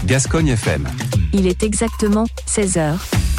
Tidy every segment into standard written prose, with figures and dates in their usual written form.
Gascogne FM. Il est exactement 16h.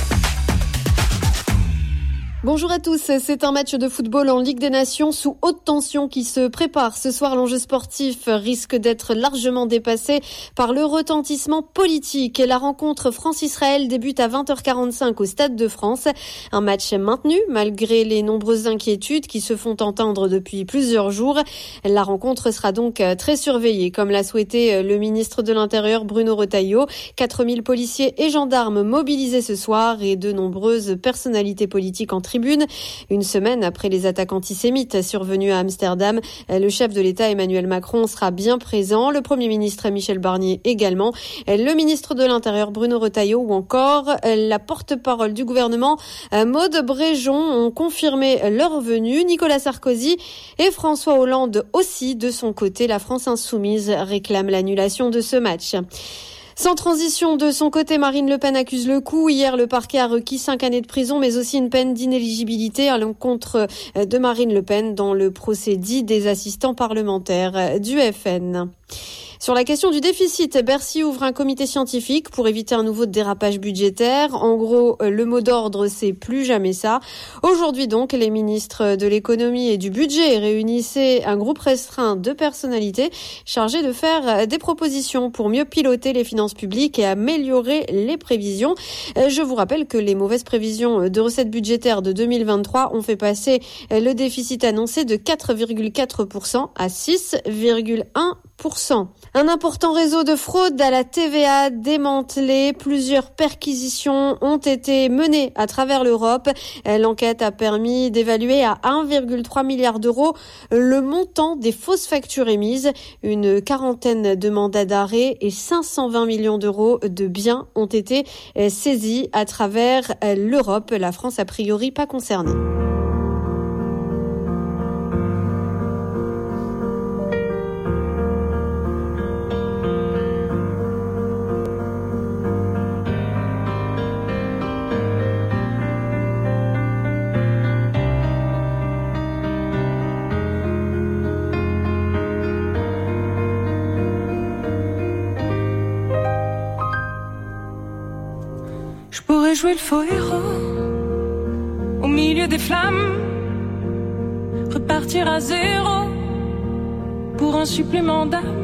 Bonjour à tous, c'est un match de football en Ligue des Nations sous haute tension qui se prépare. Ce soir, l'enjeu sportif risque d'être largement dépassé par le retentissement politique. Et la rencontre France-Israël débute à 20h45 au Stade de France. Un match maintenu malgré les nombreuses inquiétudes qui se font entendre depuis plusieurs jours. La rencontre sera donc très surveillée, comme l'a souhaité le ministre de l'Intérieur Bruno Retailleau. 4000 policiers et gendarmes mobilisés ce soir et de nombreuses personnalités politiques en tribune. Une semaine après les attaques antisémites survenues à Amsterdam, le chef de l'État Emmanuel Macron sera bien présent, le Premier ministre Michel Barnier également, le ministre de l'Intérieur Bruno Retailleau ou encore la porte-parole du gouvernement Maud Bréjon ont confirmé leur venue. Nicolas Sarkozy et François Hollande aussi de son côté. La France insoumise réclame l'annulation de ce match. Sans transition, de son côté, Marine Le Pen accuse le coup. Hier, le parquet a requis 5 années de prison, mais aussi une peine d'inéligibilité à l'encontre de Marine Le Pen dans le procès dit des assistants parlementaires du FN. Sur la question du déficit, Bercy ouvre un comité scientifique pour éviter un nouveau dérapage budgétaire. En gros, le mot d'ordre, c'est plus jamais ça. Aujourd'hui donc, les ministres de l'économie et du budget réunissaient un groupe restreint de personnalités chargées de faire des propositions pour mieux piloter les finances publiques et améliorer les prévisions. Je vous rappelle que les mauvaises prévisions de recettes budgétaires de 2023 ont fait passer le déficit annoncé de 4,4% à 6,1%. Un important réseau de fraude à la TVA démantelé. Plusieurs perquisitions ont été menées à travers l'Europe. L'enquête a permis d'évaluer à 1,3 milliard d'euros le montant des fausses factures émises. Une quarantaine de mandats d'arrêt et 520 millions d'euros de biens ont été saisis à travers l'Europe. La France, a priori, pas concernée. Je pourrais jouer le faux héros au milieu des flammes, repartir à zéro pour un supplément d'âme.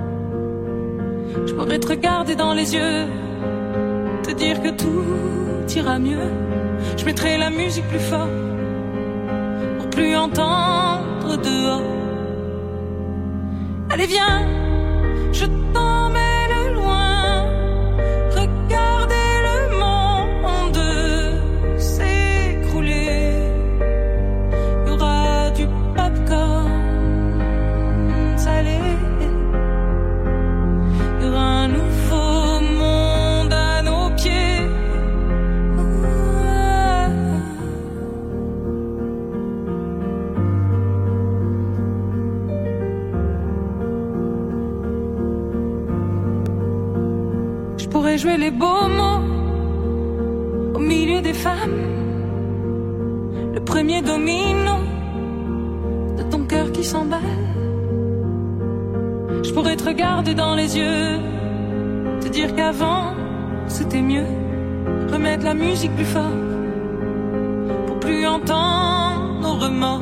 Je pourrais te regarder dans les yeux, te dire que tout ira mieux. Je mettrai la musique plus fort pour plus entendre dehors. Allez viens, je t'emmène loin, regarder jouer les beaux mots au milieu des femmes, le premier domino de ton cœur qui s'emballe. Je pourrais te regarder dans les yeux, te dire qu'avant c'était mieux, remettre la musique plus fort pour plus entendre nos remords.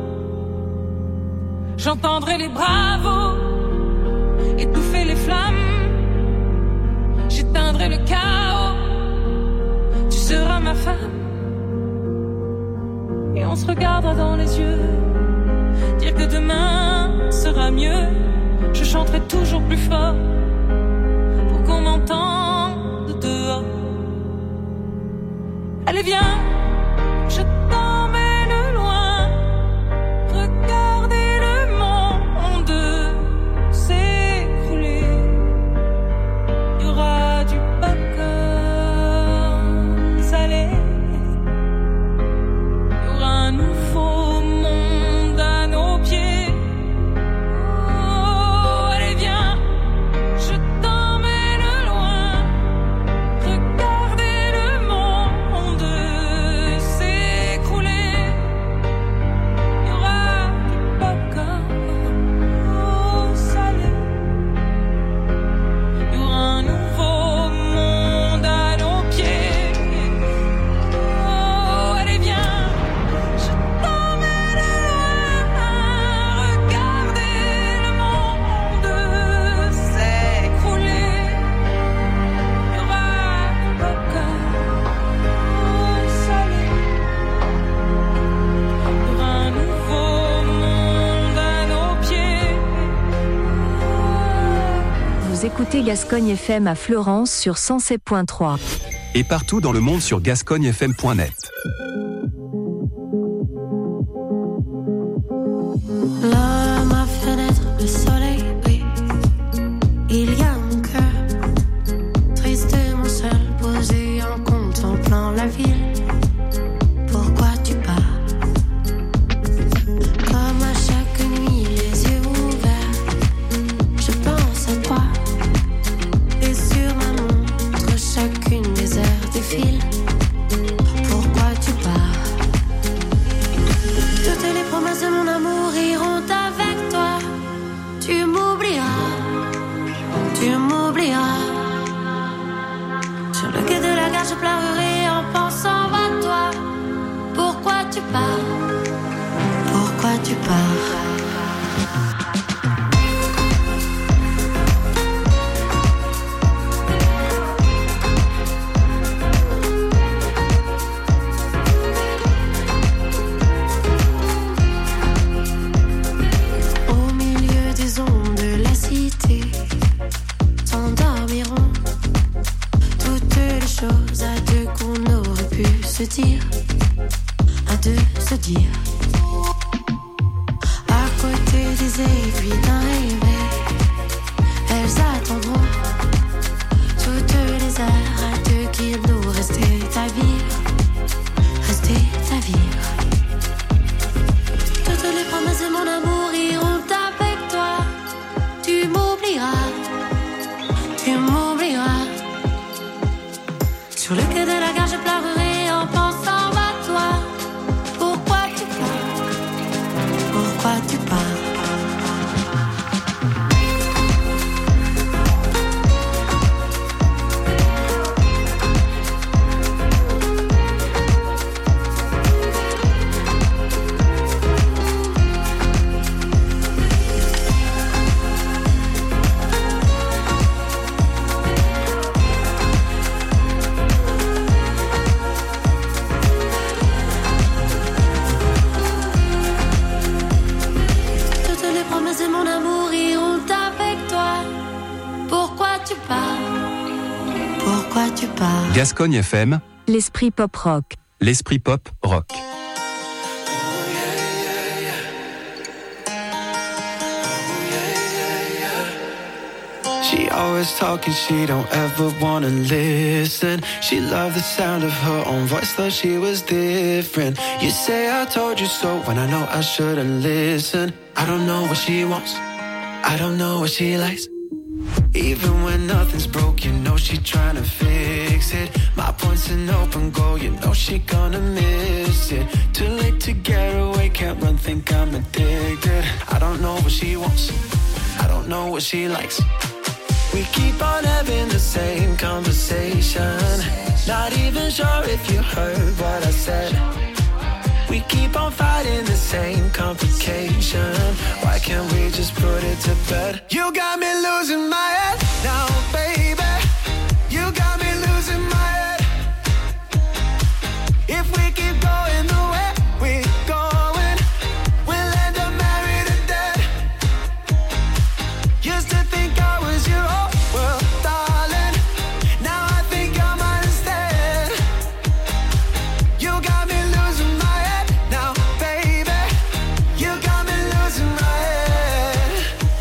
J'entendrai les bravos étouffer les flammes, j'éteindrai le chaos, tu seras ma femme. Et on se regardera dans les yeux, dire que demain sera mieux. Je chanterai toujours plus fort pour qu'on m'entende dehors. Allez viens, je t'emmène loin, regarder le monde s'écrouler. Il y aura du popcorn salé, il y aura un nouveau monde à nos pieds. Oh, allez viens, je t'emmène loin, regarder le monde Vous écoutez Gascogne FM à Fleurance sur 107.3. Et partout dans le monde sur gascognefm.net. Là, à ma fenêtre, le soleil brille. Il y a mon cœur, tristement seul, posé en contemplant la ville. Pourquoi tu pars? Comme à chaque nuit, les yeux ouverts, je pense à toi. Et sur ma montre, chacune des heures défile. Pourquoi tu pars? Toutes les promesses de mon amour iront avec toi. Tu m'oublieras, tu m'oublieras. Sur le quai de la gare, je pleurerai en pensant à toi. Pourquoi tu pars? Pourquoi tu pars? Au milieu des ondes de la cité s'endormiront toutes les choses à deux qu'on aurait pu se dire, à deux se dire. À côté des aiguilles d'un réveil, elles attendront toutes les heures à deux qu'il nous restait à vivre, rester à vivre. Toutes les promesses de mon amour iront avec toi. Tu m'oublieras, tu m'oublieras. Sur le quai de la gare, je pleurerai en pensant à toi. Pourquoi tu pars? Pourquoi tu pars? Toutes les promesses de mon amour iront avec toi. Pourquoi tu pars? Pourquoi tu pars? Gascogne FM, L'esprit pop rock. l'esprit pop rock. She always talking, she don't ever wanna listen. She loved the sound of her own voice, thought she was different. You say I told you so when I know I shouldn't listen. I don't know what she wants, I don't know what she likes. Even when nothing's broke, you know she tryna fix it. My point's an open goal, you know she gonna miss it. Too late to get away, can't run, think I'm addicted. I don't know what she wants, I don't know what she likes. We keep on having the same conversation. Not even sure if you heard what I said. We keep on fighting the same complication. Why can't we just put it to bed? You got me losing my head now, baby. You got me losing my head. If we keep going the way we're going, we'll end up married or dead. Used to think I was your whole world, darling. Now I think I'm mine instead. You got me losing my head now, baby. You got me losing my head.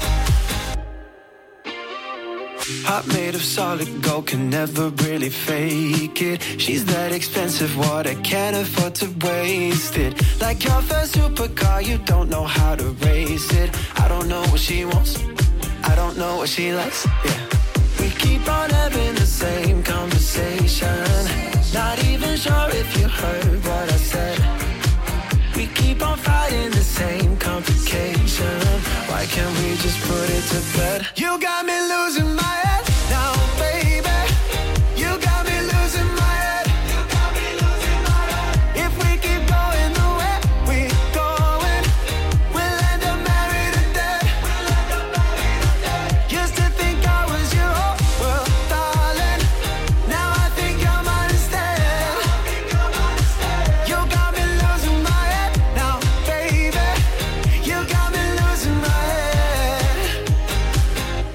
Heart made of solid gold, can never really fake it. She's that expensive water, can't afford to waste it. Like your first supercar, you don't know how to race it. I don't know what she wants, I don't know what she likes, yeah. We keep on having the same conversation. Not even sure if you heard what I said. We keep on fighting the same complication. Why can't we just put it to bed? You got me losing my head now, baby. You got me losing my head. You got me losing my head. If we keep going the way we're going, we'll end up married or dead. We'll end up married or dead. Used to think I was your whole world, darling. Now I think I'm mine instead. You got me losing my head now, baby. You got me losing my head.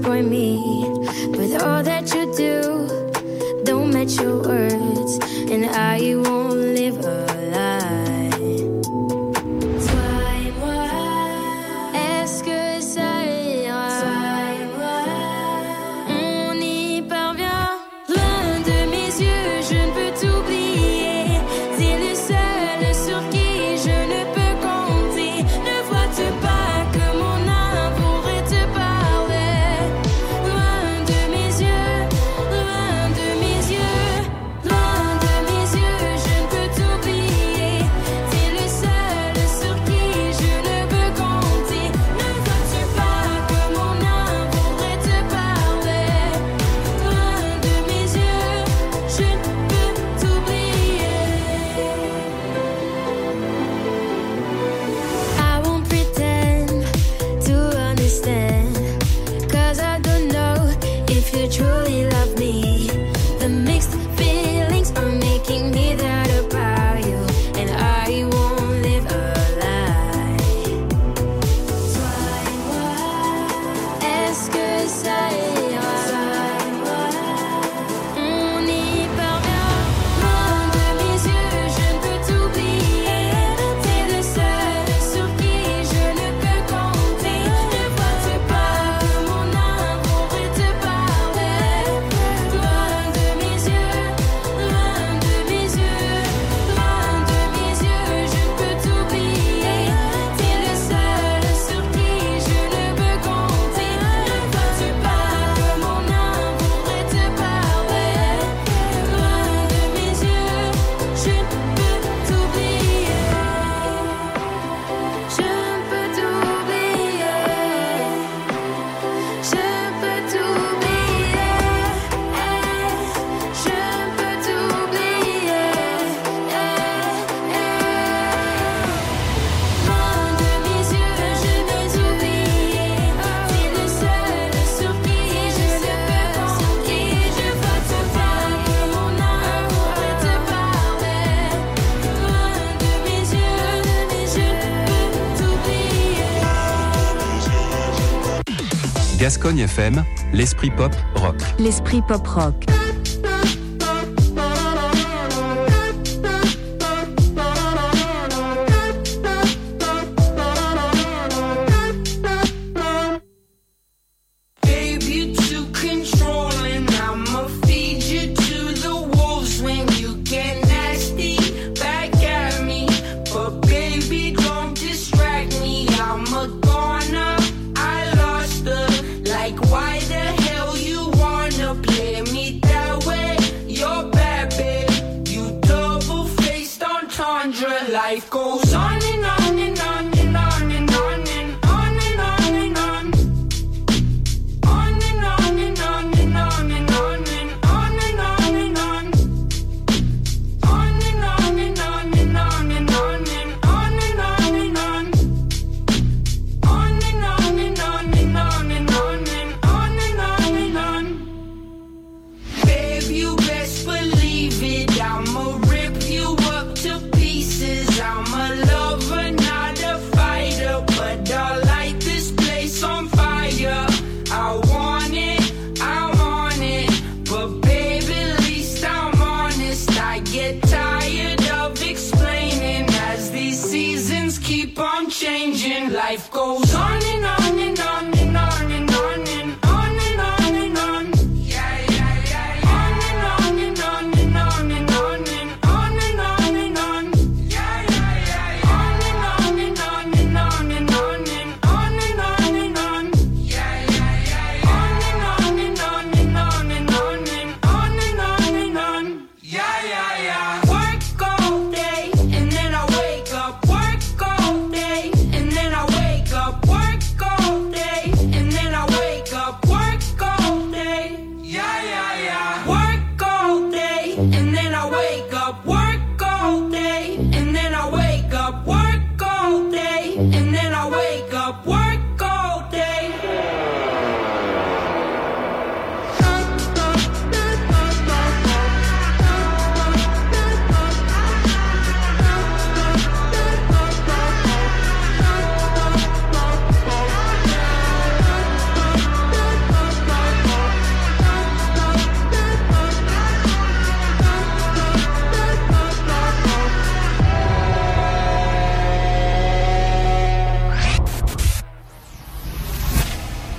disappoint me with all that you do. Don't match your words, and I won't live a lie. Toi et moi, est-ce que ça ira? Toi et moi, on y parvient. Loin de mes yeux, je ne peux t'oublier. C'est le seul sur qui je ne peux compter. Ne vois-tu pas que mon âme pourrait te parler? Loin de mes yeux, loin de mes yeux, loin de mes yeux, je ne peux t'oublier. C'est le seul sur qui je ne peux compter. Ne vois-tu pas que mon âme pourrait te parler? Loin de mes yeux, je ne peux t'oublier. I won't pretend to understand, 'cause I don't know if you truly love me. The mixed feelings are making me doubt about you, and I won't live a lie. Toi et moi, est-ce que ça ira? Toi et moi, on y parvient. Loin de mes yeux, je ne peux t'oublier. T'es le seul sur qui je ne peux compter. Ne vois-tu pas que mon âme pourrait te parler? Loin de mes yeux, loin de mes yeux, loin de mes yeux, je ne peux t'oublier. T'es le seul sur qui je ne peux compter. Ne vois-tu pas que mon âme pourrait te parler? Loin de mes yeux, je ne peux t'oublier. Je peux t'oublier. Je peux t'oublier. Je peux t'oublier. Loin de mes yeux, je ne t'oublier. T'es le seul sur qui je ne peux compter. Je vois-tu pas que mon âme pourrait te parler? Loin de mes yeux, je peux t'oublier. Gascogne FM, l'esprit pop rock. L'esprit pop rock. Babe, you too controlling. I'ma feed you to the wolves when you get nasty back at me. But baby, don't distract me. I'm a goner. I lost her. Like, why the hell you wanna play me that way? You're bad, babe. You double-faced entendre. Life goes on and on and on and on and on and on and on and on. On and on and on and on and on and on and on and on. On and on and on and on and on and on and on and on. On and on and on and on and on and on and on and on. Babe, you best believe it. I'ma rip you up to pieces. I'ma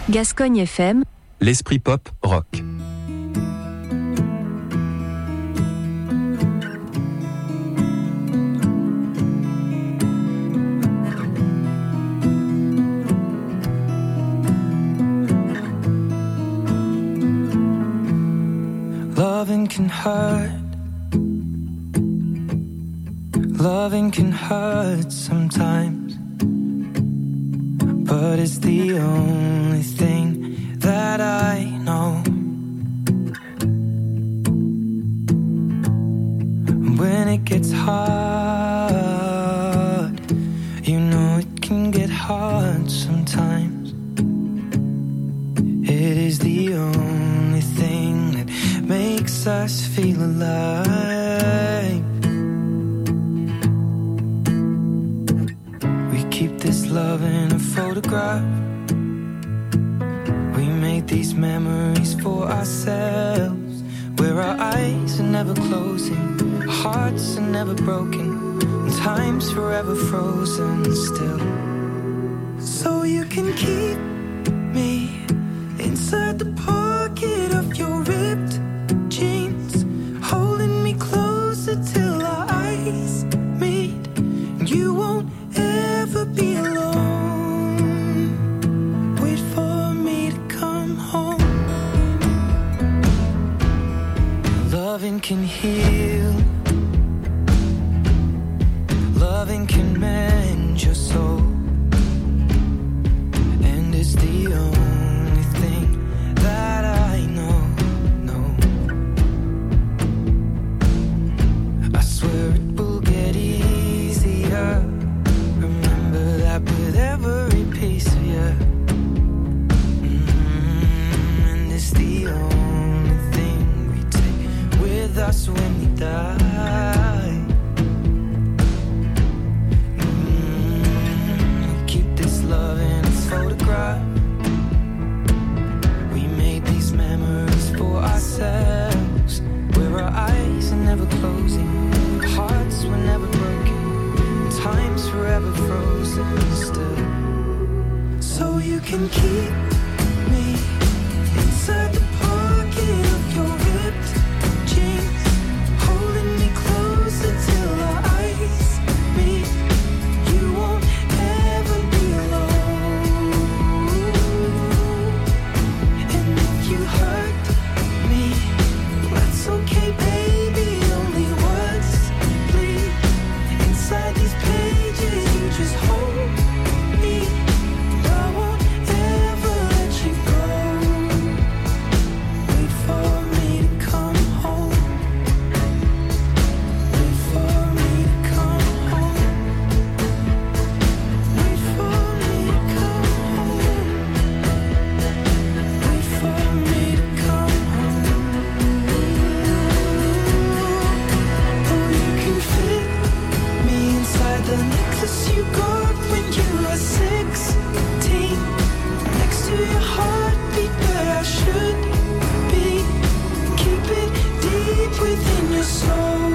Gascogne FM, l'esprit pop rock. Loving can hurt. Loving can hurt sometimes, but it's the only thing that I know. When it gets hard, you know it can get hard sometimes. It is the only thing that makes us feel alive. We keep this love in a photograph. We made these memories for ourselves, where our eyes are never closing, hearts are never broken, and time's forever frozen still. So you can keep me inside the pocket of your ripped jeans, holding me closer till our eyes meet. You won't ever be alone. Wait for me to come home. Loving can heal. Loving can mend your soul. And it's the only thing that I know. I swear it will get easier. Remember that with every piece of you. And it's the only thing we take with us when we die. We keep this love in its photograph. We made these memories for ourselves, where our eyes are never closing, hearts were never broken, time's forever frozen still. So you can keep me inside the pocket of your ripped jeans, holding me closer till our eyes meet. You won't ever be alone. And if you hurt me, that's okay, baby. Only words bleed inside these pages. You just hold me. I won't ever let you go. Wait for me to come home. Wait for me to come home. Wait for me to come home. Wait for me to come home. Oh, you can fit me inside the necklace you got when you were 16, next to your heartbeat where I should be. Keep it deep within your soul.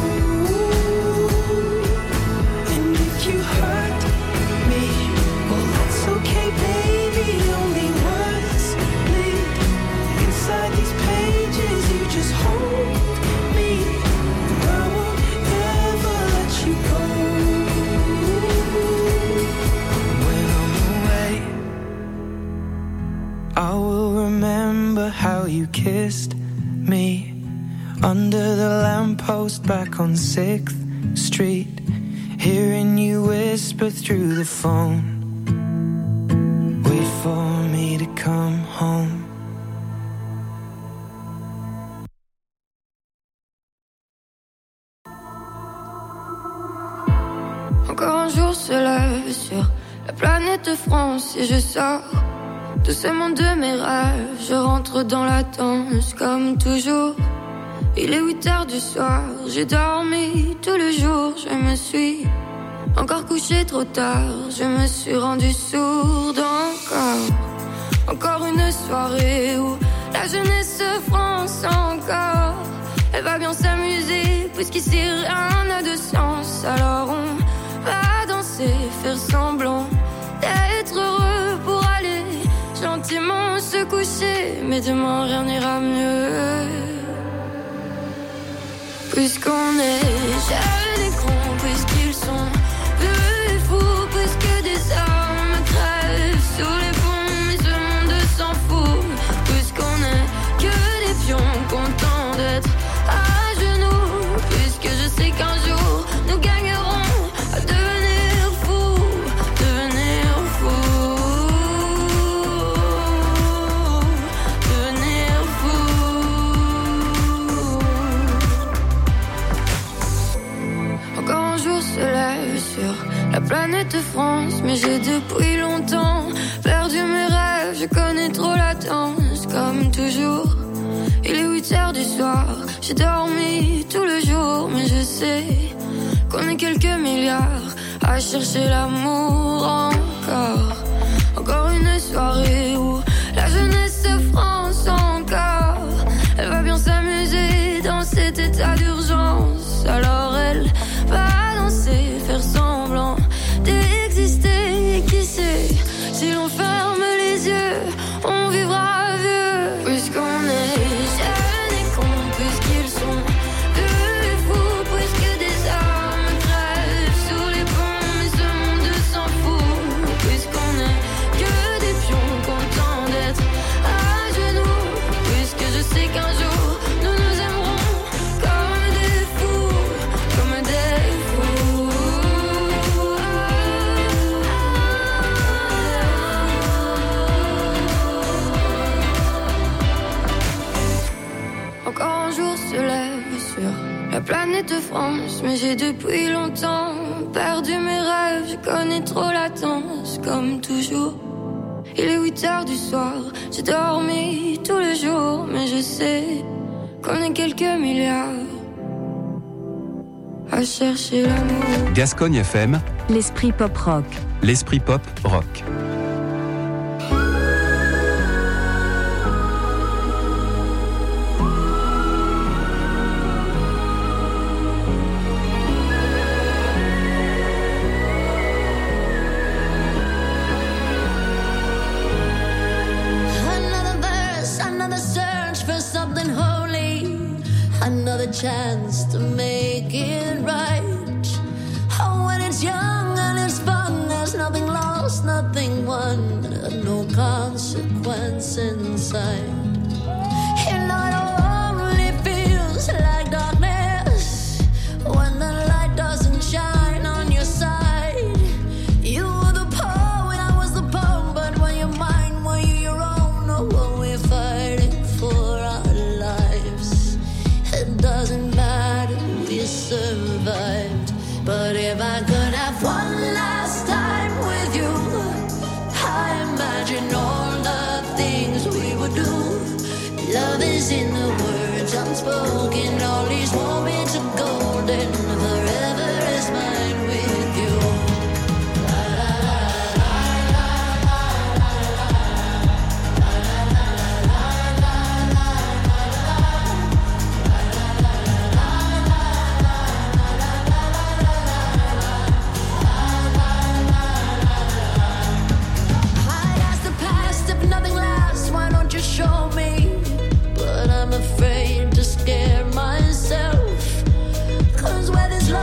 And if you hurt me, well, that's okay, baby. Only words bleed inside these pages. You just hold me. I won't ever let you go. When I'm away, I will remember how you kissed me under the lamppost back on 6th Street, hearing you whisper through the phone. Wait for me to come home. Encore un jour se lève sur la planète France et je sors de ce monde de mes rêves. Je rentre dans la danse comme toujours. Il est 8h du soir, j'ai dormi tout le jour. Je me suis encore couché trop tard. Je me suis rendu sourde encore une soirée où la jeunesse France encore. Elle va bien s'amuser puisqu'ici rien n'a de sens. Alors on va danser, faire semblant d'être heureux pour aller gentiment mais demain rien n'ira mieux. Puisqu'on est jeunes et grands, puisqu'ils sont vieux et fous, puisque des hommes crèvent sous les ponts, mais ce monde s'en fout. Puisqu'on est que des pions contents d'être à genoux, puisque je sais qu'un jour nous gagnerons à devenir fous, devenir fous, devenir fous. Encore un jour se lève sur la planète France, mais j'ai depuis longtemps perdu mes rêves. Je connais trop la danse, comme toujours. Il est 8h du soir, j'ai dormi tout le jour, mais je sais qu'on est quelques milliards à chercher l'amour encore. Encore une soirée où la jeunesse se France encore. Elle va bien s'amuser dans cet état d'urgence. Alors elle va danser, faire semblant d'exister. Et qui sait, si l'on ferme les yeux, on vivra vieux. Puisqu'on est jeunes et cons, puisqu'ils sont vieux et fous, puisque des hommes crèvent sous les ponts, mais ce monde s'en fout. Puisqu'on est que des pions contents d'être à genoux, puisque je sais qu'un jour nous nous aimerons comme des fous, comme des fous. Encore un jour se lève sur la planète France, mais j'ai depuis longtemps perdu mes rêves. Je connais trop la danse, comme toujours. Il est 8h du soir, j'ai dormi tout le jour, mais je sais qu'on est quelques milliards à chercher l'amour. Gascogne FM, L'esprit pop rock. l'esprit pop rock. Another verse, another search for something holy, another chance to make it right. Oh, when it's young and it's fun, there's nothing lost, nothing won, no consequence inside. You know it only feels like darkness when the light doesn't shine on your side. You were the poet, I was the poem, but when you're mine, were you your own, or were we fighting for our lives? It doesn't matter, we survived. But if I could have one last time with you, I imagine all the things we would do. Love is in the words unspoken, all these moments are golden. Forever is mine with you. I'd ask the past if nothing lasts, why don't you show me? But I'm afraid to scare myself, 'cause where there's love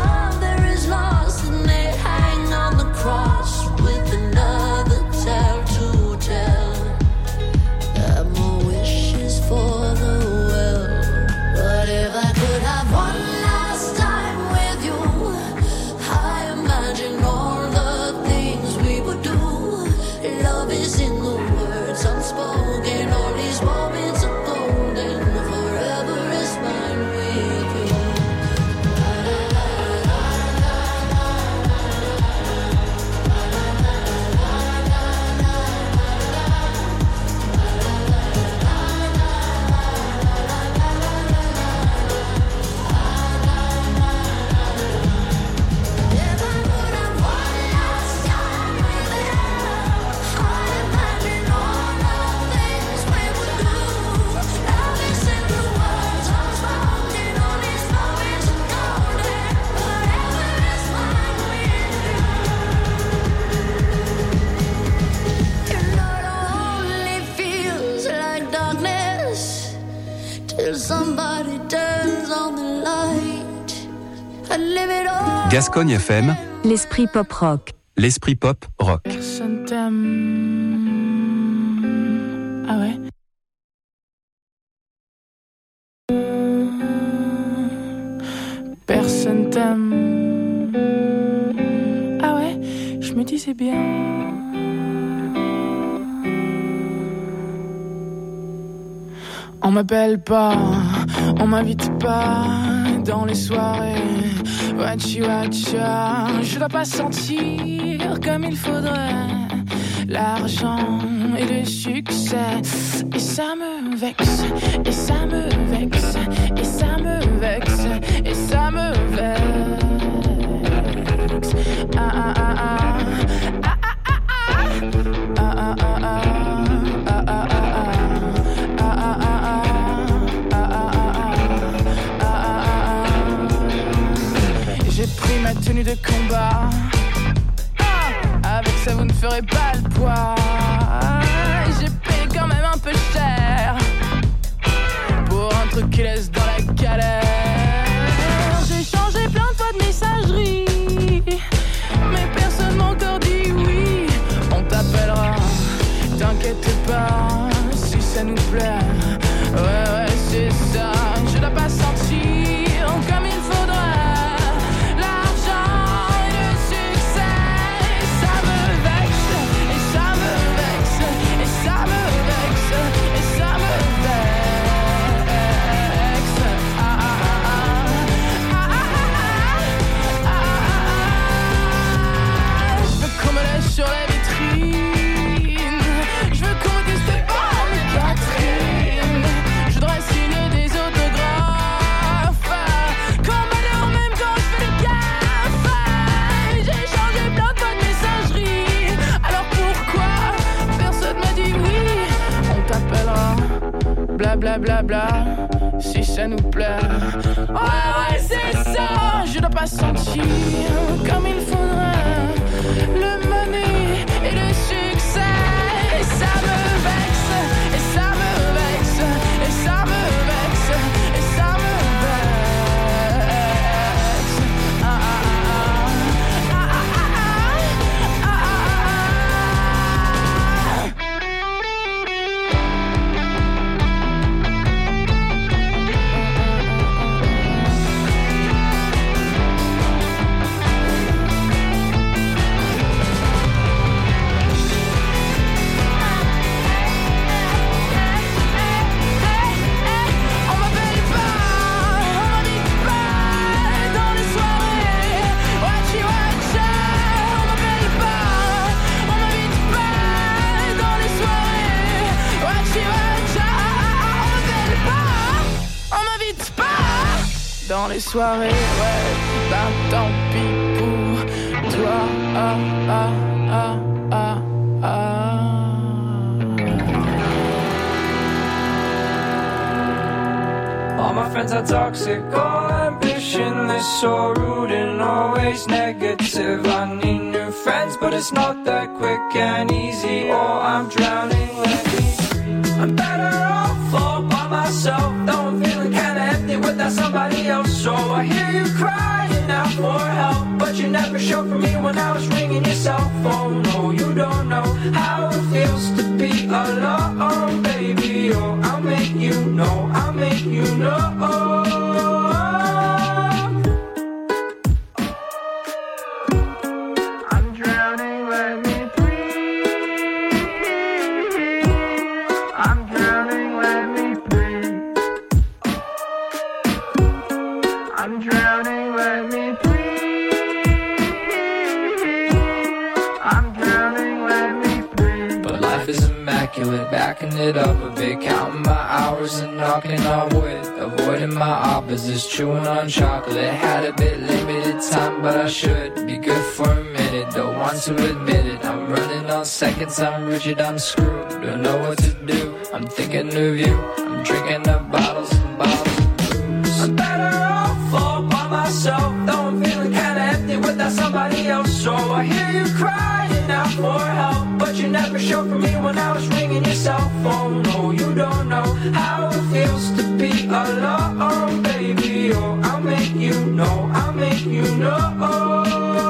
somebody turns on the light. I live it all. Gascogne FM, l'esprit pop rock. l'esprit pop rock. Personne t'aime. Ah ouais. Personne t'aime. Ah ouais, je me disais bien. On m'appelle pas, on m'invite pas dans les soirées. Wachi wacha, je dois pas sentir comme il faudrait l'argent et le succès. Et ça me vexe, et ça me vexe, et ça me vexe, et ça me vexe. Ah ah ah ah, ah ah ah ah, ah ah ah ah. J'ai pris ma tenue de combat. Avec ça vous ne ferez pas le poids. J'ai payé quand même un peu cher pour un truc qui laisse dans la galère. J'ai changé plein de fois de messagerie, mais personne m'a encore dit oui. On t'appellera, t'inquiète pas, si ça nous plaît. Ouais, c'est ça. Je dois pas sentir comme il faudrait l'argent et le succès. Et ça me vexe, et ça me vexe, et ça me vexe, et ça me vexe. Ah ah ah ah, ah ah ah ah. Je veux qu'on me laisse sur la vitrine. Je veux qu'on me dise t'es bonne, Catherine. Je voudrais signer des autographes, qu'on m'adore même quand je fais le gaffe. J'ai changé plein de fois de messagerie. Alors pourquoi personne m'a dit oui? On t'appellera, bla bla bla bla, si ça nous plaît. Ouais, c'est ça. Je dois pas sentir comme il faudrait le money et le succès. Et ça me vexe, et ça me vexe, et ça me vexe, et ça me vexe. Ah ah ah ah, ah ah ah On m'appelle pas, on m'invite pas dans les soirées. Wachi wacha, on m'appelle pas, on m'invite pas dans les soirées. Wachi wacha, on m'invite pas dans les soirées. Ouais, ben tant pis pour toi. Ah ah ah ah ah. All my friends are toxic, all ambitionless, so rude and always negative. I need new friends, but it's not that quick and easy. Oh, I'm drowning, let me free. I'm better off all by myself, though I'm feeling kinda empty without somebody else. So I hear you crying out for help, but you never showed for me when I was ringing your cell phone. No, you don't know how it feels to be alone, baby. Oh, I'll make you know, I'll make you know. I'm drowning, let me breathe. I'm drowning, let me breathe. I'm drowning, let me breathe. I'm drowning, let me breathe. But life is immaculate, backing it up a bit, counting my hours and knocking on wood, avoiding my opposites, chewing on chocolate. Had a bit limited time, but I should be good for a minute. Don't want to admit it, I'm running on seconds, I'm rigid, I'm screwed. Don't know what to do, I'm thinking of you. I'm drinking up bottles and bottles of booze. I'm better off all by myself, though I'm feeling kinda empty without somebody else. So I hear you crying out for help, but you never show for me when I was ringing your cell phone. No, you don't know how it feels to be alone, baby. Oh, I'll make you know, I'll make you know.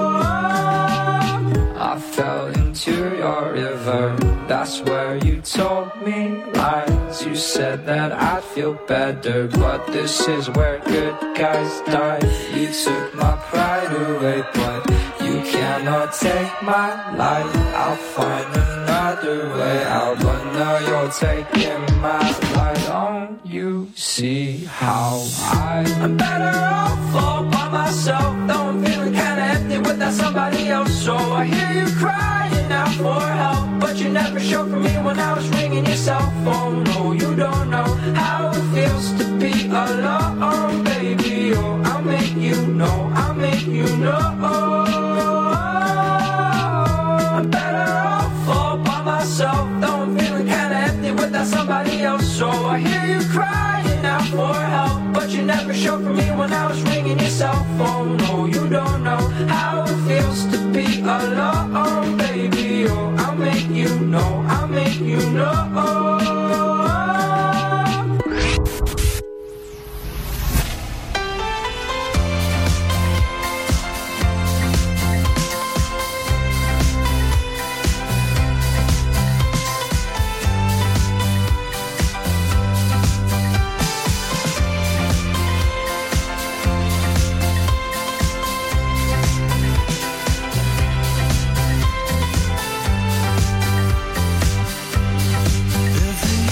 I fell into your river, that's where you told me lies. You said that I'd feel better, but this is where good guys die. You took my pride away, but you cannot take my life. I'll find another way out, but now you're taking my life. Don't you see how I'm better off all by myself? Though I'm feeling kinda empty without somebody else. So I hear you crying out for help, but you never showed for me when I was ringing your cell phone. No, you don't know how it feels to be alone, baby. Oh, I'll make you know, I'll make you know. I'm better off all by myself, though I'm feeling kinda empty without somebody else. So I hear you crying out for help, but you never showed for me when I was ringing your cell phone. No, you don't know how it feels to be alone, baby. Oh, I'll make you know, I'll make you know. Every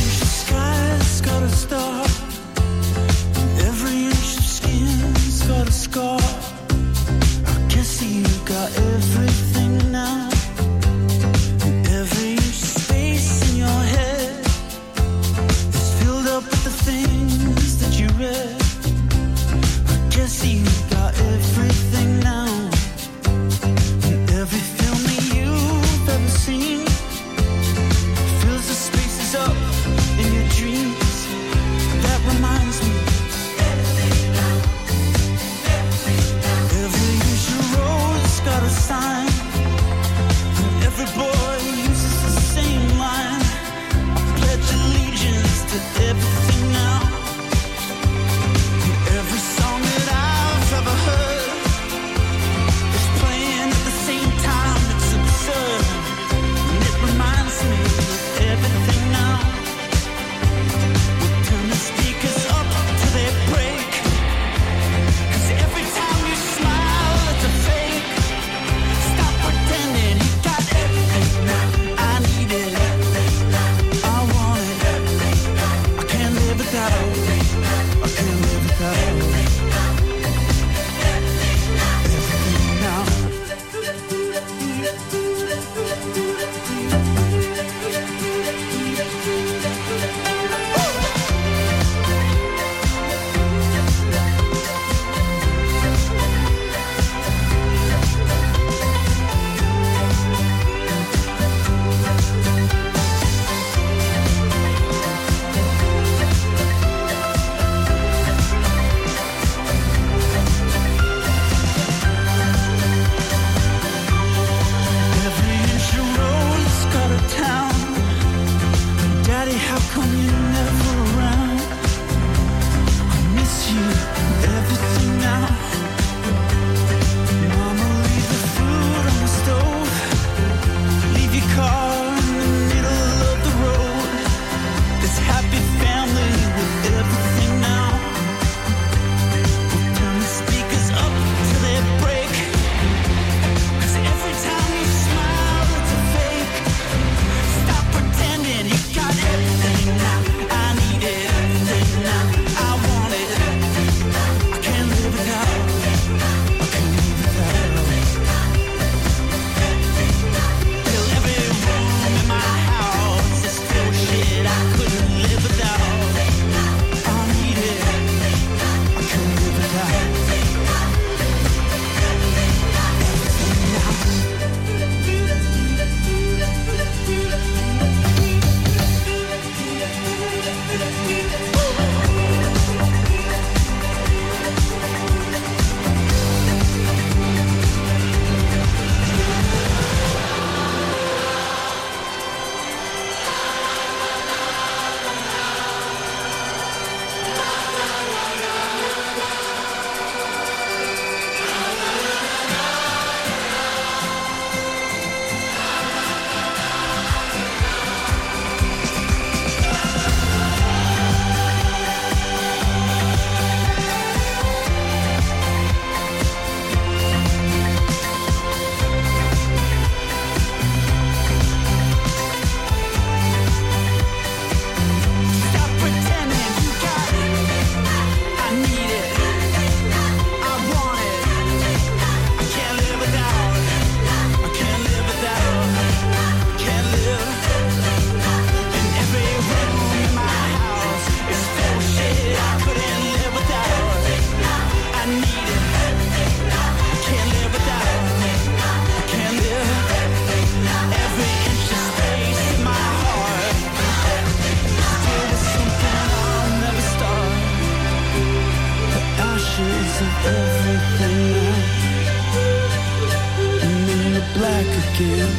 back again.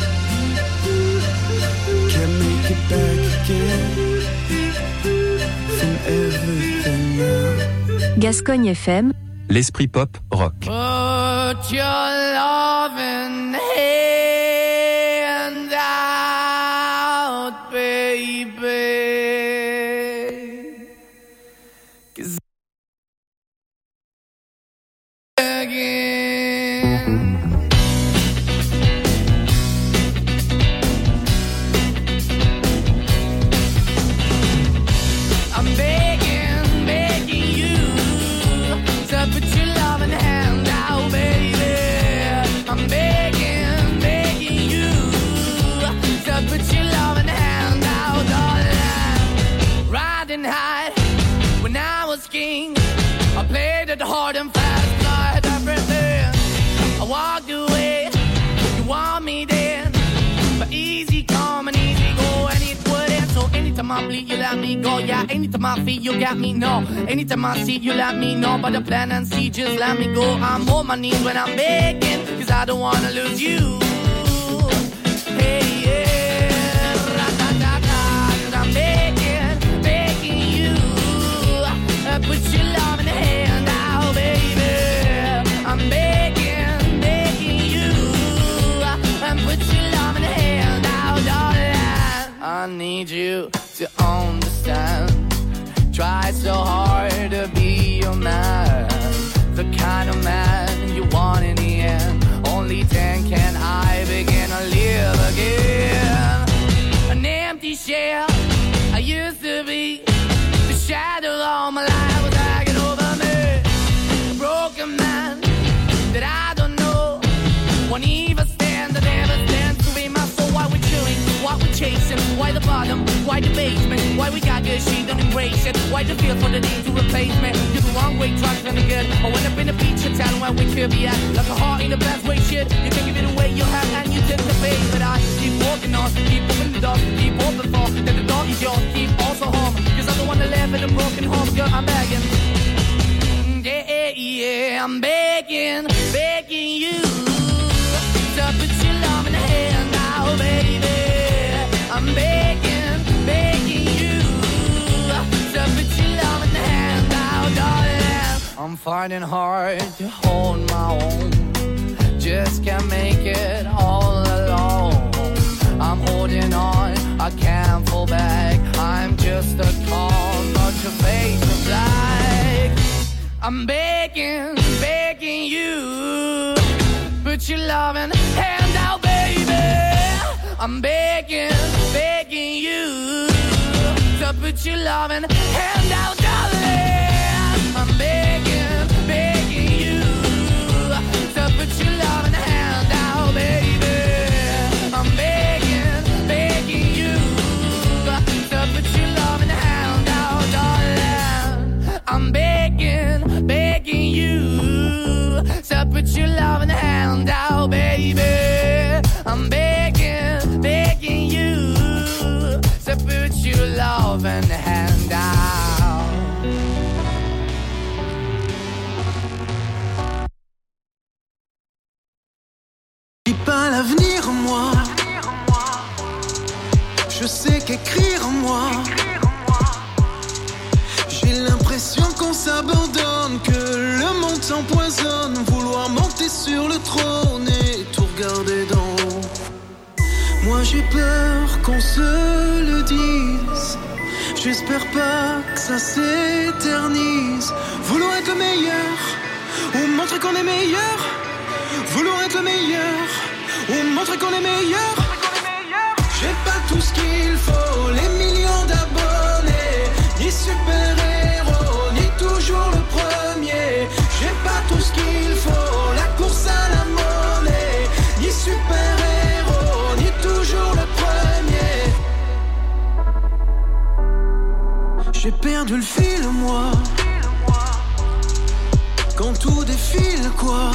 Can't make it back again. From everything now. Gascogne FM, l'esprit pop rock. Put your loving hand out, baby. 'Cause again, I'm begging you to put your loving hand out, baby. I'm begging you to put your loving hand out, darling. Riding high when I was king, I played it hard and fast, tried everything. I walked away, you want me then, but easy come and easy go, and it wouldn't. So anytime I bleed, you let me go. Yeah, anytime I feel, you got me, no. Anytime I see, you let me know. But the plan and see, just let me go. I'm on my knees when I'm begging, 'cause I don't wanna lose you. Hey, yeah, ra-da-da-da, 'cause I'm begging you. Put your love in the hand out, baby. I'm begging you. Put your love in the hand out, darling. I need you to understand. Try so hard to be your man, the kind of man you want in the end. Only then can I begin to live again. An empty shell I used to be, the shadow all my life was hanging over me. A broken man that I don't know, won't even stand, I never stand to be my soul. Why we chewing, why we chasing, why the bottom, why the basement, why we got good, she don't embrace it, why the feel for the need to replace me. You're the wrong way, trying to be good. I went up in a feature town where we could be at, like a heart in the best way, shit. You can give it away, you have, and you tend to pay. But I keep walking on, keep opening the door, keep open for, that the door is yours, keep also home. 'Cause I'm the one that live in a broken home, girl, I'm begging. Yeah, I'm begging you to put your love in the hand now, baby. I'm begging you to put your love in the hand now, darling. I'm finding hard to hold my own, just can't make it all alone. I'm holding on, I can't fall back. I'm just a call, but your face is black. I'm begging you, put your loving hand out, baby. I'm begging you to put your loving hand out, darling. I'm begging you to put your loving hand out, baby. I'm begging you to put your loving hand out, darling. I'm begging you to put your loving hand out, baby. I'm begging you to put your loving hand out. Dis pas l'avenir, moi. Je sais qu'écrire, moi. J'ai l'impression qu'on s'abandonne, que le monde s'empoisonne. Vouloir monter sur le trône et tout regarder d'en haut. Moi j'ai peur qu'on se le dise. J'espère pas que ça s'éternise. Vouloir être le meilleur, ou montrer qu'on est meilleur. Vouloir être le meilleur, ou montrer qu'on est meilleur. J'ai pas tout ce qu'il faut, les millions d'abonnés, ni super-héros, ni toujours le premier. J'ai pas tout ce qu'il faut, la course à la monnaie, ni super-héros, ni toujours le premier. J'ai perdu le fil, moi, quand tout défile, quoi.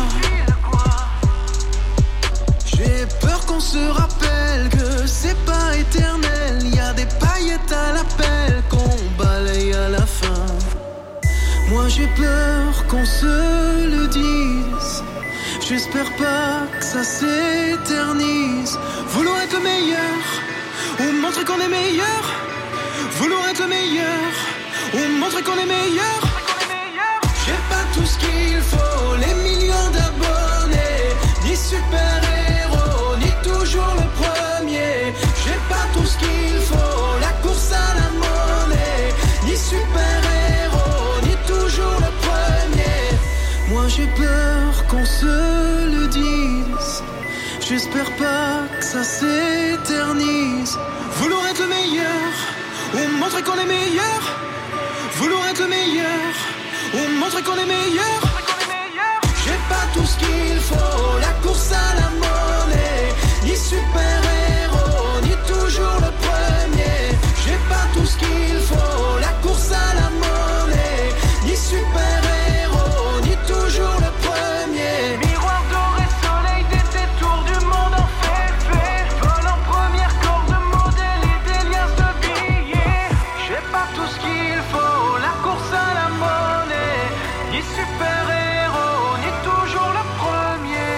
J'ai peur qu'on se rappelle que c'est pas éternel. Y a des paillettes à l'appel qu'on balaye à la fin. Moi j'ai peur qu'on se le dise. J'espère pas que ça s'éternise. Vouloir être le meilleur, ou montrer qu'on est meilleur. Vouloir être le meilleur, ou montrer qu'on est meilleur. J'ai pas tout ce qu'il faut, les millions d'abonnés, ni super-héros, ni toujours le premier. J'ai pas tout ce qu'il faut, la course à la monnaie, ni super-héros, ni toujours le premier. Moi j'ai peur qu'on se le dise, j'espère pas que ça s'éternise. Vouloir être le meilleur, ou montrer qu'on est meilleur. Vouloir être le meilleur, ou montrer qu'on est meilleur. J'ai pas tout ce qu'il faut, la course à la monnaie, ni super-héros, ni toujours le premier. J'ai pas tout ce qu'il faut, la course à la monnaie, ni super-héros, ni toujours le premier. Miroir doré, soleil d'été, tour du monde en fait. Vol en première corde, modèle et des liasses de billets. J'ai pas tout ce qu'il faut, la course à la monnaie, ni super-héros, ni toujours le premier.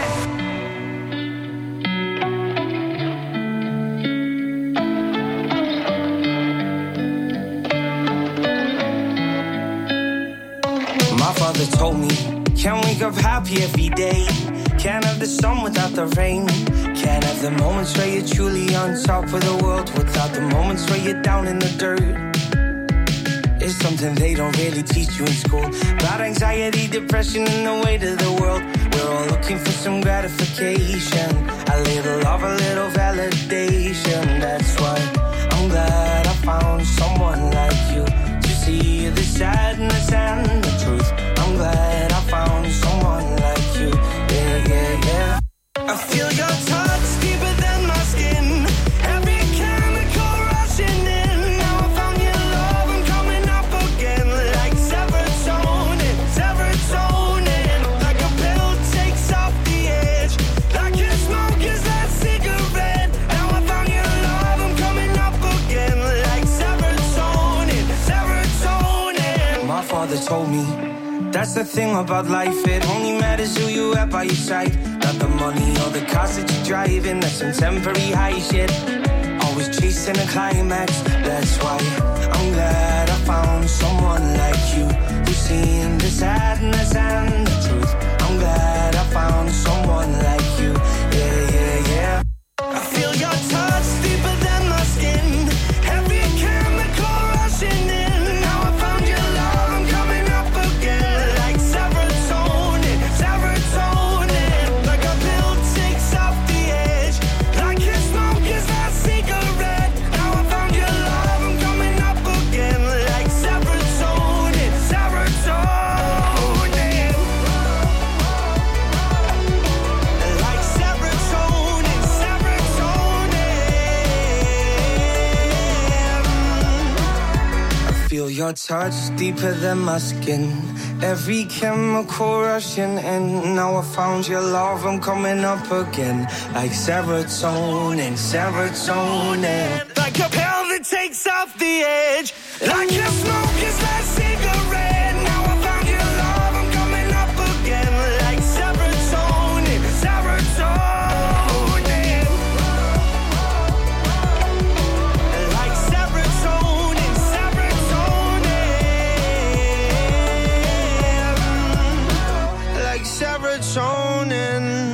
My father told me, can't wake up happy every day. Can't have the sun without the rain. Can't have the moments where you're truly on top of the world without the moments where you're down in the dirt. It's something they don't really teach you in school. About anxiety, depression, and the weight of the world. We're all looking for some gratification. A little love, a little validation. That's why I'm glad I found someone like you to see the sadness and the truth. I'm glad I found someone like you. Yeah, yeah, yeah. I feel your touch deeper than my skin. Every chemical rushing in. Now I found your love, I'm coming up again. Like serotonin, serotonin. Like a pill takes off the edge. Like your smoke is that cigarette. Now I found your love, I'm coming up again. Like serotonin, serotonin. My father told me, that's the thing about life, it only matters who you have by your side. Not the money or the cars that you're driving, that's some temporary high shit. Always chasing a climax, that's why I'm glad I found someone like you who's seen the sadness and the truth. I'm glad I found someone like you, yeah, yeah, yeah. I feel your touch deeper than my skin. Every chemical rushing in. Now I found your love, I'm coming up again. Like serotonin, serotonin. Like a pill takes off the edge. Like your smoke is that cigarette. Now I found your love, I'm coming up again. Like serotonin, serotonin. Like serotonin, serotonin. I feel your touch deeper than my skin. Every chemical rushing in. Now I found your love, I'm coming up again. Like serotonin, serotonin. Like a pill that takes off the edge. Like your smoke is that cigarette. Now I found your love, I'm coming up again. Like serotonin, serotonin. Like serotonin, serotonin. Like serotonin.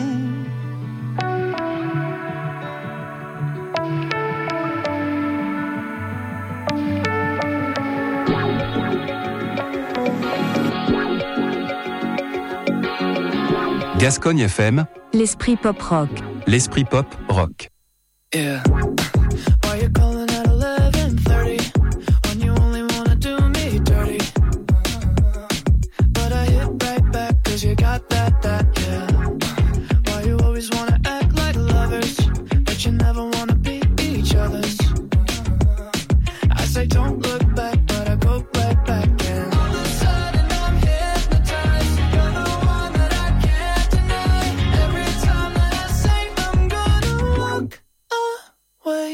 Gascogne FM, L'esprit pop rock. l'esprit pop rock. Yeah. Why you calling at 11:30 when you only wanna do me dirty? But I hit right back 'cause you got that, yeah. Why you always wanna act like lovers, but you never wanna be each other's? I say don't look back, but I go right back and all of a sudden I'm hypnotized. You're the one that I can't deny. Every time that I say I'm gonna walk away,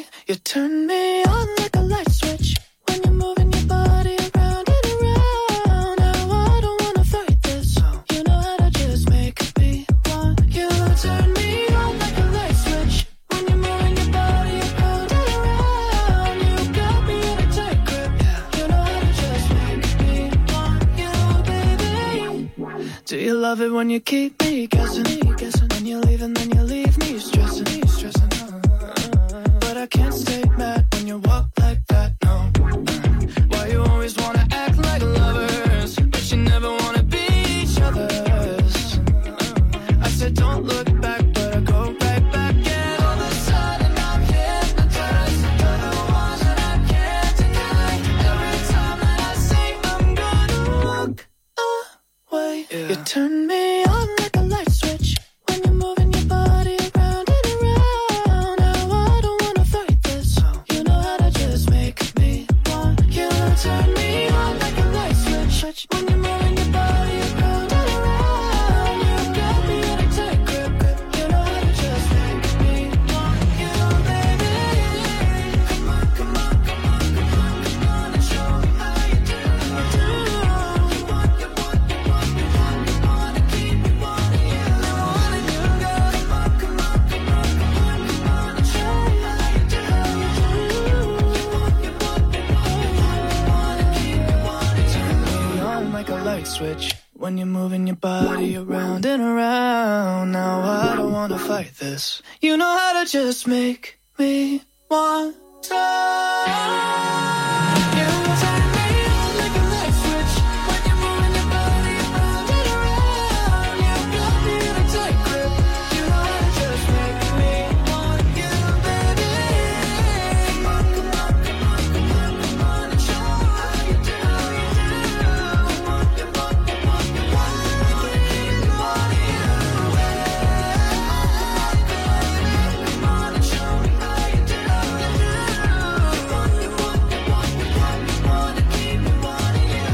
Do you love it when you keep me guessing? When you leave and then you leave me stressing. But I can't stay mad when you walk like that, no. Why you always wanna act like lovers, but you never wanna be each other's? I said don't look back, but I go right back. And all of a sudden I'm hypnotized. You're the one that I can't deny. Every time that I say I'm gonna walk away, you turn me on like a light switch. When you're moving your body around and around. Now I don't wanna fight this. You know how to just make me want you. Turn me on like a light switch. When you're moving your body around and around. You got me in a tight grip. You know how to just make me want you, baby. Come on, come on, come on, come on, come on and show me how you do. You want to keep me wanting you. I wanna do, girl. Come on, come on, come on, come on, come on and show me how you do. You want to keep me wanting. Turn me on like a light switch. When you're moving your body around and around. Now I don't wanna fight this. You know how to just make me want to. You turn me on like a light switch. When you're moving your body around and around. You got me in a tight grip. You know how to just make me want you, baby. Come on, come on, come on, come on, come on and show me how you do. Come on, come on, come on, come on, keep me wanting you. Come on and show me how you do. Come on, come on, come on, come on, keep me wanting you.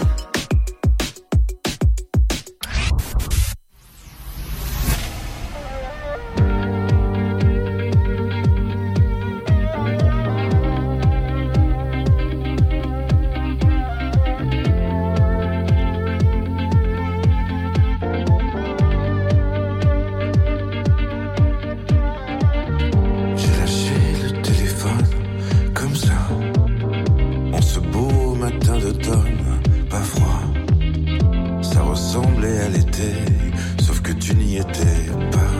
J'ai lâché le téléphone comme ça. En ce beau matin d'automne, pas froid. Ça ressemblait à l'été, sauf que tu n'y étais pas.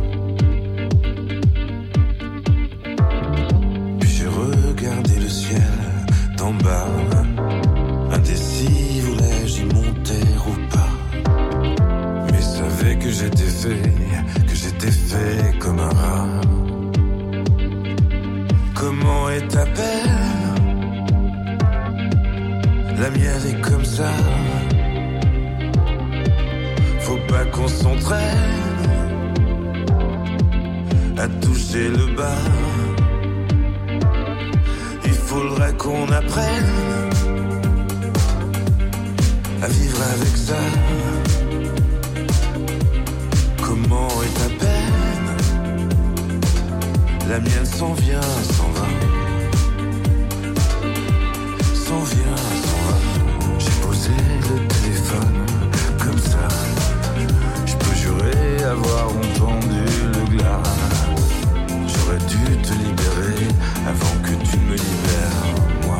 Puis j'ai regardé le ciel d'en bas. Indécis, voulais-je y monter ou pas? Mais savais que j'étais fait comme un rat. Comment est ta peine? La mienne est comme ça. Faut pas qu'on s'entraîne à toucher le bas. Il faudrait qu'on apprenne à vivre avec ça. Comment est ta peine? La mienne s'en vient, s'en va. S'en vient, s'en va. J'ai posé le téléphone comme ça. Je peux jurer avoir entendu le glas. J'aurais dû te libérer avant que tu me libères, moi.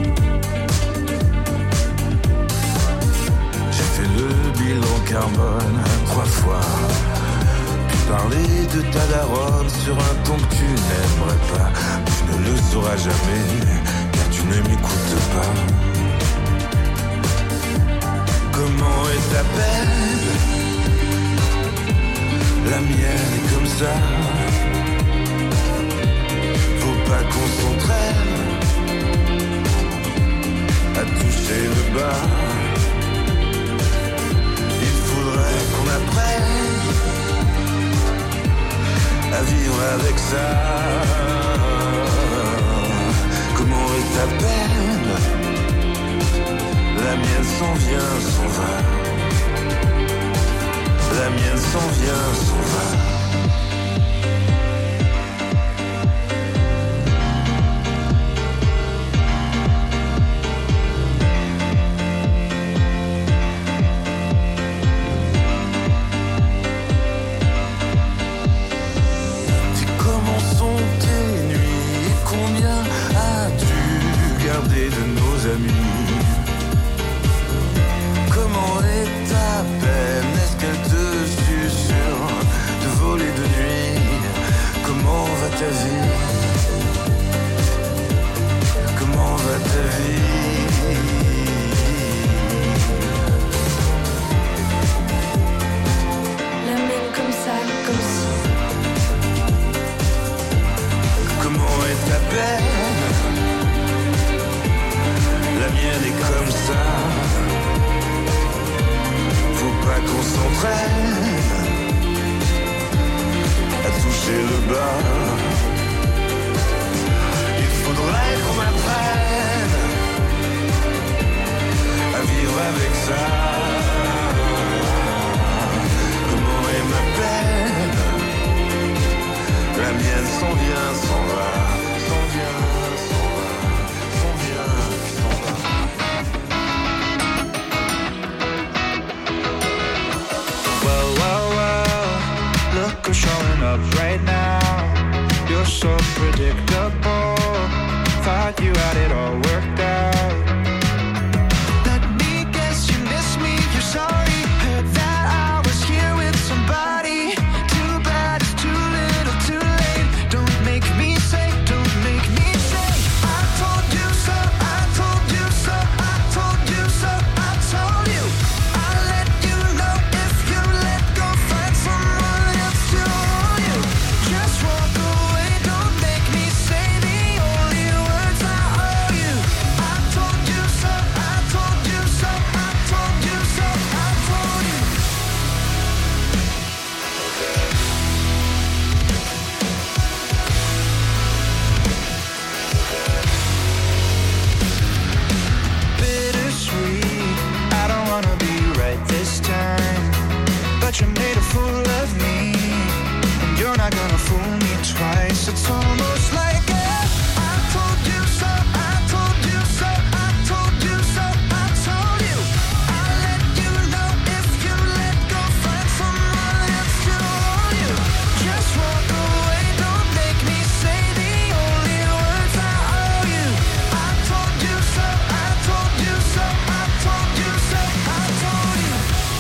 J'ai fait le bilan carbone 3 fois. Parler de ta daronne sur un ton que tu n'aimerais pas. Tu ne le sauras jamais, car tu ne m'écoutes pas. Comment est ta peine? La mienne est comme ça. Faut pas qu'on s'entraîne à toucher le bas. Il faudrait qu'on apprenne à vivre avec ça. Comment est ta peine? La mienne s'en vient, s'en va. La mienne s'en vient, s'en va. De nos amis. Comment est ta peine? m'apprenne à toucher le bas. Il faudrait qu'on m'apprenne à vivre avec ça. Comment est ma peine? La mienne s'en vient, s'en va, s'en vient, s'en va, s'en vient, s'en va. Well, well, well, look who's showing up right now. You're so predictable. Thought you had it all worked out. Let me guess, you miss me, you're sorry. Heard that I was here with somebody. Too bad, it's too little, too late. Don't make me say, don't make me say I told you so, I told you so, I told you so, I told you. I'll let you know if you let go, find someone else to hold you. Just walk away, don't make me say the only words I owe you. I told you so, I told you so, I told you so, I told you. Bittersweet, I don't wanna be right this time, but you made a fool of me, and you're not gonna fool me twice. It's almost like I told you so, I told you so, I told you so, I told you. I'll let you know if you let go, find someone else to hold you. Just walk away, don't make me say the only words I owe you. I told you so, I told you so, I told you so, I told you.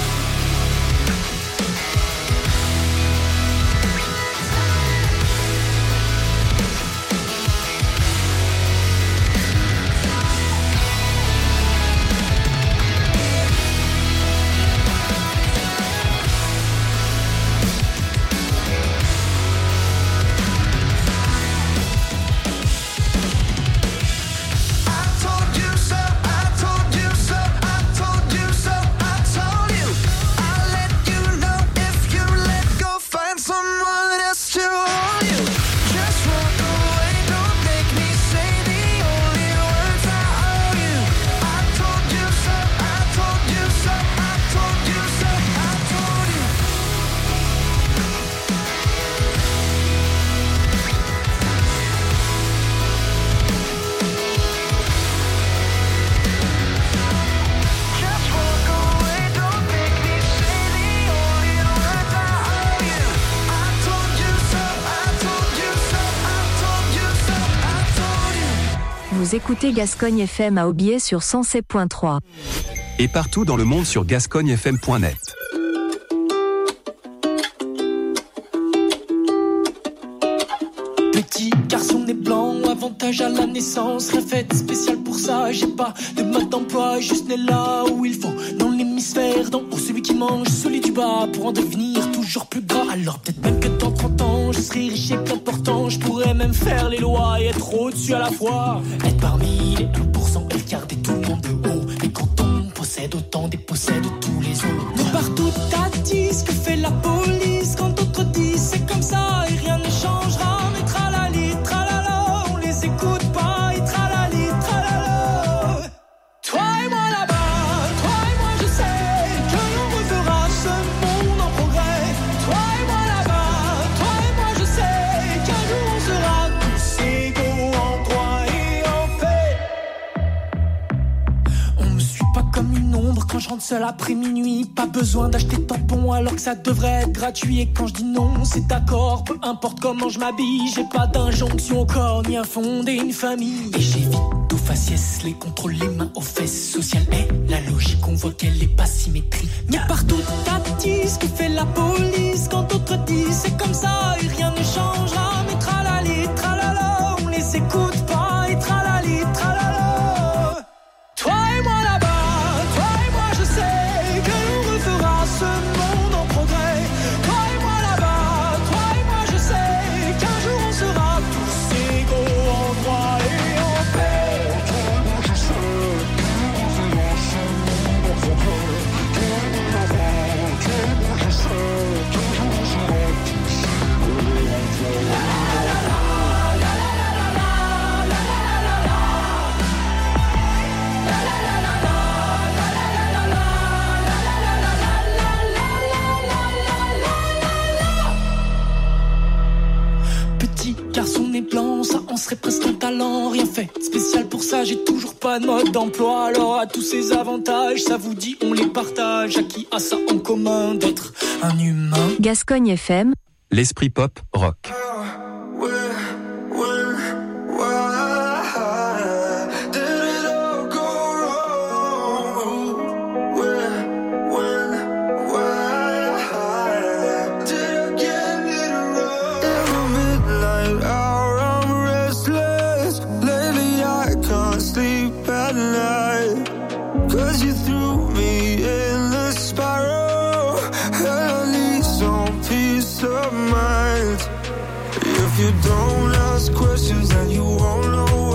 I told you so, I told you so, I told you so, I told you. I'll let you know if you let go, find someone else to hold you. Just walk away, don't make me say the only words I owe you. I told you so, I told you so, I told you so, I told you. Just walk away, don't make me say the only words I owe you. I told you so, I told you so, I told you so, I told you. Vous écoutez Gascogne FM à Aubier sur 107.3. Et partout dans le monde sur gascognefm.net. Petit garçon né blanc, avantage à la naissance, rien fait spécial pour ça, j'ai pas de mode d'emploi, juste né là où il faut, dans l'hémisphère d'en haut, celui qui mange, celui du bas, pour en devenir toujours plus gras, alors peut-être même que dans 30 ans, je serai riche et plein de portants, je pourrais même faire les lois et être au-dessus à la fois, être parmi les 1% et regarder tout le monde de haut, mais quand on possède autant, dépossède tous les autres. De partout t'as dit ce que fait la police, quand d'autres disent c'est comme ça et rien ne changera, mais tralali, tralala, on les écoute pas et tralali, tralala. Toi et moi là-bas, toi et moi je sais que l'on refera ce monde en progrès. Toi et moi là-bas, toi et moi je sais qu'un jour on sera tous égaux en droit et en fait. On me suit pas comme une ombre quand je rentre seul après minuit. Pas besoin d'acheter de tampons alors que ça devrait être gratuit. Et quand je dis non, c'est d'accord, peu importe comment je m'habille. J'ai pas d'injonction au corps ni à fonder une famille. Et j'évite aux faciès, les contrôles, les mains aux fesses. Social est la logique, on voit qu'elle est pas symétrique. Mais partout t'as dit ce que fait la police, quand d'autres disent c'est comme ça et rien ne changera. Mais tralali, tralala, on les écoute pas et tralali, tralala. Toi et moi là-bas, toi et moi je sais que l'on refera ce monde en progrès. Toi et moi là-bas, toi et moi je sais qu'un jour on sera tous égaux en droit et en paix. Toi et moi je sais que l'on refera ce monde en progrès. Toi et moi là-bas, toi et moi serait presque un talent, rien fait spécial pour ça, j'ai toujours pas de mode d'emploi. Alors à tous ces avantages, ça vous dit on les partage. À qui a ça en commun d'être un humain? Gascogne FM, l'esprit pop rock. You don't ask questions and you won't know